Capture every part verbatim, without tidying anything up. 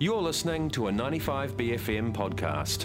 You're listening to a ninety-five B F M podcast.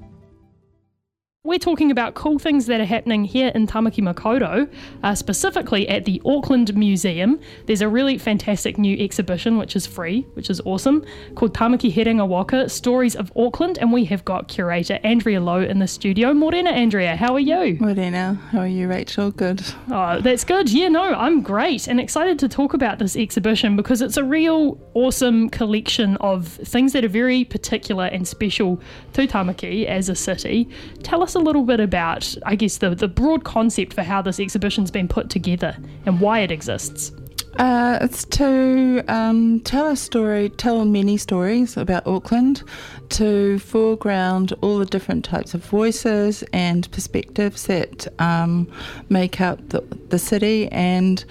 We're talking about cool things that are happening here in Tamaki Makaurau, uh, specifically at the Auckland Museum. There's a really fantastic new exhibition, which is free, which is awesome, called Tamaki Herenga Waka, Stories of Auckland, and we have got curator Andrea Lowe in the studio. Morena, Andrea, how are you? Morena, how are you, Rachel? Good. Oh, that's good. Yeah, no, I'm great and excited to talk about this exhibition because it's a real awesome collection of things that are very particular and special to Tamaki as a city. Tell us a little bit about, I guess, the, the broad concept for how this exhibition's been put together and why it exists. Uh, it's to um, tell a story, tell many stories about Auckland, to foreground all the different types of voices and perspectives that um, make up the, the city. And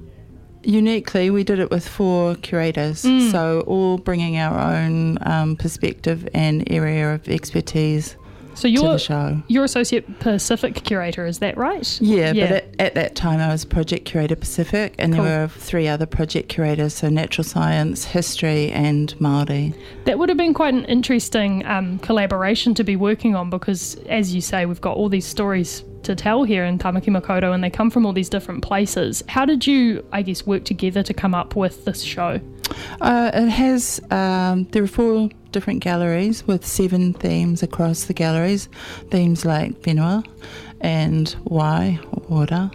uniquely, we did it with four curators, mm. so all bringing our own um, perspective and area of expertise. So you're, to the show. You're Associate Pacific Curator, is that right? Yeah, yeah. but at, at that time I was Project Curator Pacific, and cool. there were three other project curators, so natural science, history and Māori. That would have been quite an interesting um, collaboration to be working on because, as you say, we've got all these stories to tell here in Tamaki Makaurau and they come from all these different places. How did you, I guess, work together to come up with this show? Uh, it has, um, there are four different galleries with seven themes across the galleries. Themes like whenua and wai, or ora.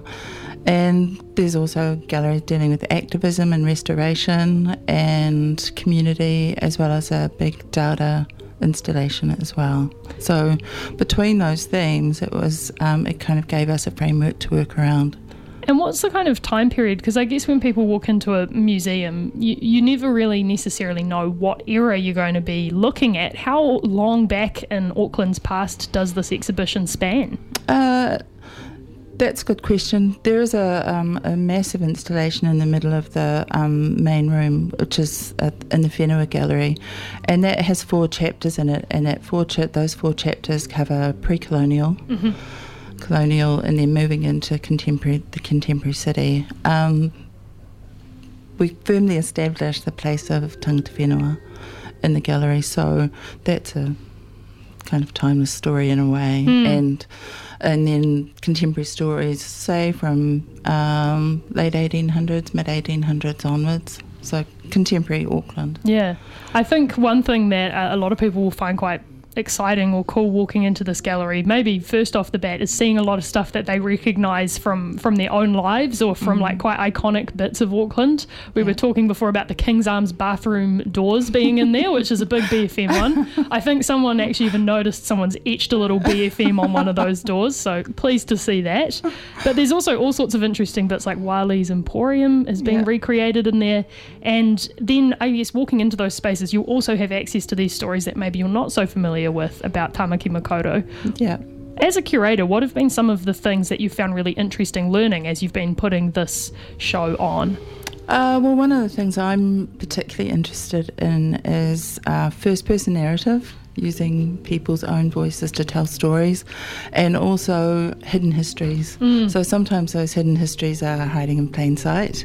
And there's also galleries dealing with activism and restoration and community, as well as a big data installation as well. So between those themes, it was um, it kind of gave us a framework to work around. And what's the kind of time period? Because I guess when people walk into a museum, you, you never really necessarily know what era you're going to be looking at. How long back in Auckland's past does this exhibition span? Uh, that's a good question. There is a, um, a massive installation in the middle of the um, main room, which is uh, in the Whenua Gallery, and that has four chapters in it, and that four cha- those four chapters cover pre-colonial, mm-hmm. colonial, and then moving into contemporary, the contemporary city. Um, we firmly established the place of tangata whenua in the gallery, so that's a kind of timeless story in a way, mm. and and then contemporary stories, say from um, late eighteen hundreds, mid eighteen hundreds onwards. So contemporary Auckland. Yeah, I think one thing that uh, a lot of people will find quite exciting or cool walking into this gallery, maybe first off the bat, is seeing a lot of stuff that they recognise from from their own lives or from mm. like quite iconic bits of Auckland. We yeah. were talking before about the King's Arms bathroom doors being in there, which is a big B F M one. I think someone actually even noticed someone's etched a little B F M on one of those doors, so pleased to see that. But there's also all sorts of interesting bits, like Wali's Emporium is being yeah. recreated in there, and then I guess walking into those spaces you'll also have access to these stories that maybe you're not so familiar with about Tamaki Makaurau. Yeah. As a curator, what have been some of the things that you found really interesting learning as you've been putting this show on? Uh, well, one of the things I'm particularly interested in is uh, first-person narrative, using people's own voices to tell stories, and also hidden histories. Mm. So sometimes those hidden histories are hiding in plain sight,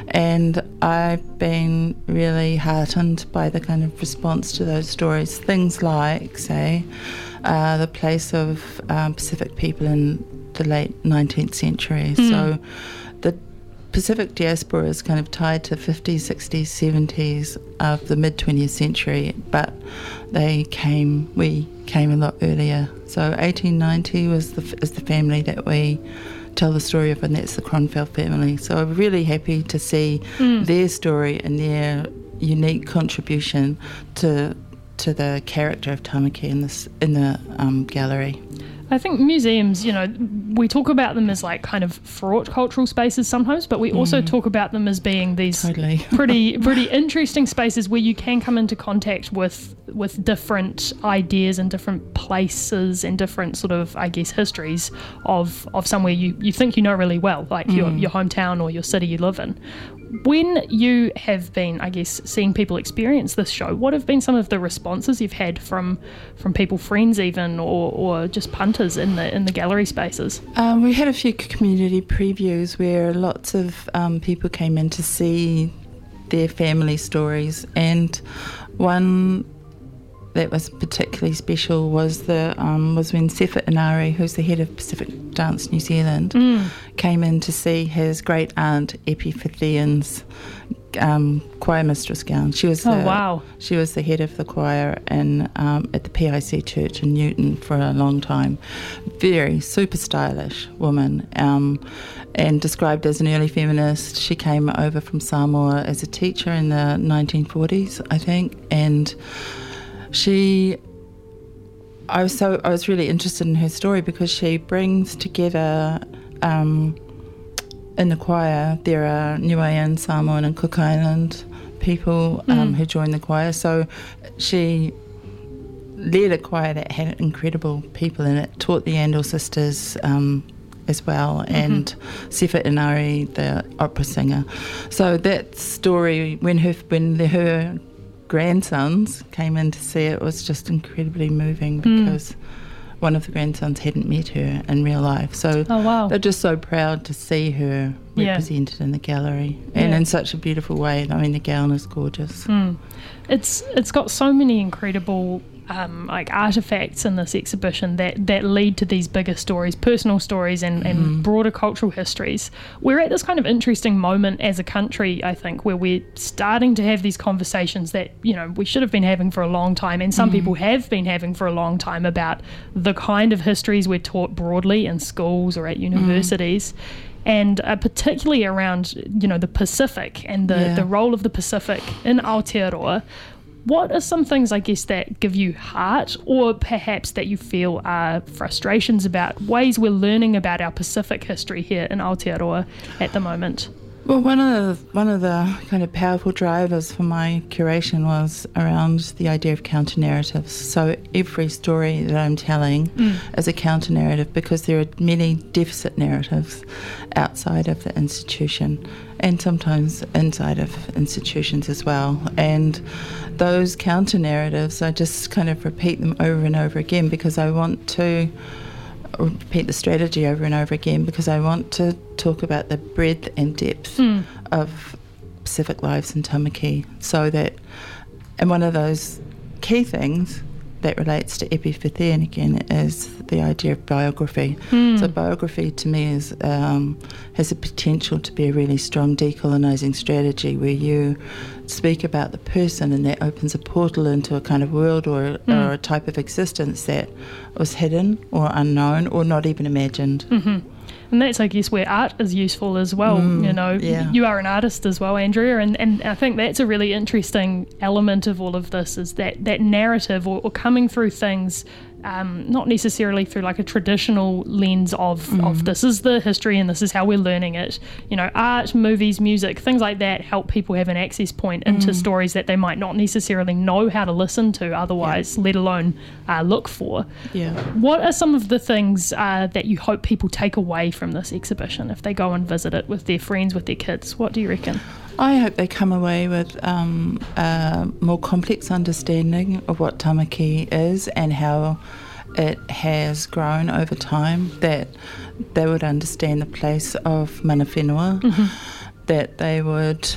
and I've been really heartened by the kind of response to those stories. Things like, say, uh, the place of um, Pacific people in the late nineteenth century. Mm. So the Pacific diaspora is kind of tied to fifties, sixties, seventies of the mid-twentieth century, but they came, we came a lot earlier. So eighteen ninety was the, is the family that we tell the story of, and that's the Cronfeld family. So I'm really happy to see mm. their story and their unique contribution to to the character of Tamaki in this in the um, gallery. I think museums, you know, we talk about them as like kind of fraught cultural spaces sometimes, but we also mm. talk about them as being these totally. pretty pretty interesting spaces where you can come into contact with with different ideas and different places and different sort of, I guess, histories of, of somewhere you, you think you know really well, like mm. your, your hometown or your city you live in. When you have been, I guess, seeing people experience this show, what have been some of the responses you've had from from people, friends even, or, or just punters in the in the gallery spaces? Um, we had a few community previews where lots of um, people came in to see their family stories. And one that was particularly special was the um, was when Sefa Inari, who's the head of Pacific Dance New Zealand, mm. came in to see his great aunt Epiphathean's um, choir mistress gown. She was oh the, wow! She was the head of the choir in um, at the P I C Church in Newton for a long time. Very super stylish woman, um, and described as an early feminist. She came over from Samoa as a teacher in the nineteen forties, I think, and She, I was so I was really interested in her story because she brings together, um, in the choir there are Niuean, Samoan and Cook Island people um, mm. who joined the choir. So she led a choir that had incredible people in it, taught the Andal sisters um, as well, mm-hmm. and Sefa Inari, the opera singer. So that story, when her when the, her grandsons came in to see it, was just incredibly moving because mm. one of the grandsons hadn't met her in real life. So oh, wow. they're just so proud to see her yeah. represented in the gallery, and yeah. in such a beautiful way. I mean, the gown is gorgeous. Mm. It's it's got so many incredible um, like artifacts in this exhibition that, that lead to these bigger stories, personal stories and, and mm. broader cultural histories. We're at this kind of interesting moment as a country, I think, where we're starting to have these conversations that, you know, we should have been having for a long time, and some mm. people have been having for a long time, about the kind of histories we're taught broadly in schools or at universities. Mm. And uh, particularly around, you know, the Pacific and the, yeah. the role of the Pacific in Aotearoa. What are some things, I guess, that give you heart, or perhaps that you feel are frustrations about ways we're learning about our Pacific history here in Aotearoa at the moment? Well, one of the, one of the kind of powerful drivers for my curation was around the idea of counter-narratives. So every story that I'm telling mm. is a counter-narrative, because there are many deficit narratives outside of the institution, and sometimes inside of institutions as well. And those counter-narratives, I just kind of repeat them over and over again, because I want to repeat the strategy over and over again because I want to talk about the breadth and depth mm. of Pacific lives in Tamaki, so that, and one of those key things that relates to Epiphathean again is the idea of biography. Mm. So biography to me is um, has the potential to be a really strong decolonising strategy, where you speak about the person and that opens a portal into a kind of world or, mm. or a type of existence that was hidden or unknown or not even imagined. Mm-hmm. And that's, I guess, where art is useful as well. Mm, you know, yeah. you are an artist as well, Andrea, and, and I think that's a really interesting element of all of this, is that, that narrative or, or coming through things, um, not necessarily through like a traditional lens of, mm. of this is the history and this is how we're learning it. You know, art, movies, music, things like that help people have an access point into mm. stories that they might not necessarily know how to listen to otherwise, yeah. let alone uh, look for. Yeah. What are some of the things uh, that you hope people take away from this exhibition if they go and visit it with their friends, with their kids? What do you reckon? I hope they come away with um, a more complex understanding of what Tamaki is and how it has grown over time, that they would understand the place of mana whenua, mm-hmm. that they would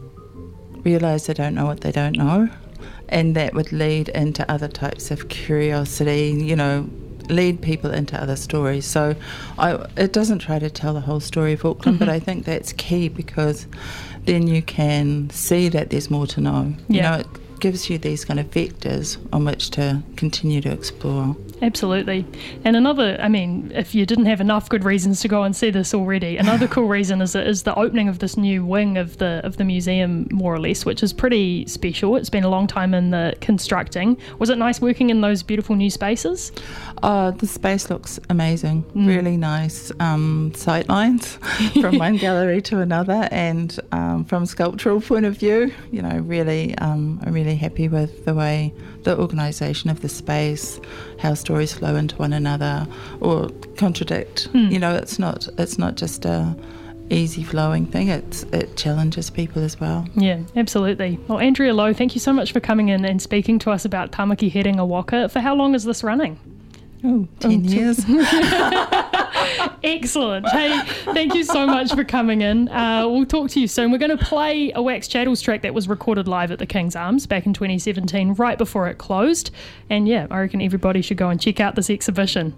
realise they don't know what they don't know, and that would lead into other types of curiosity, you know, lead people into other stories. So I, it doesn't try to tell the whole story of Auckland, mm-hmm. but I think that's key, because then you can see that there's more to know. Yeah. You know, it gives you these kind of vectors on which to continue to explore. Absolutely. And another, I mean, if you didn't have enough good reasons to go and see this already, another cool reason is is the opening of this new wing of the of the museum, more or less, which is pretty special. It's been a long time in the constructing. Was it nice working in those beautiful new spaces? Uh, the space looks amazing. Mm. Really nice um, sight lines from one gallery to another, and um, from a sculptural point of view, you know, really, um, I'm really happy with the way the organisation of the space, how stories flow into one another or contradict. Mm. You know, it's not it's not just a easy flowing thing. It's it challenges people as well. Yeah, absolutely. Well, Andrea Lowe, thank you so much for coming in and speaking to us about Tamaki Herenga Waka. For how long is this running? Oh, ten oh, years. Excellent. Hey, thank you so much for coming in. Uh, we'll talk to you soon. We're going to play a Wax Chattels track that was recorded live at the King's Arms back in twenty seventeen, right before it closed. And yeah, I reckon everybody should go and check out this exhibition.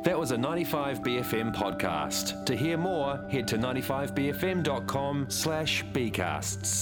That was a ninety-five B F M podcast. To hear more, head to ninety-five b f m dot com slash bcasts.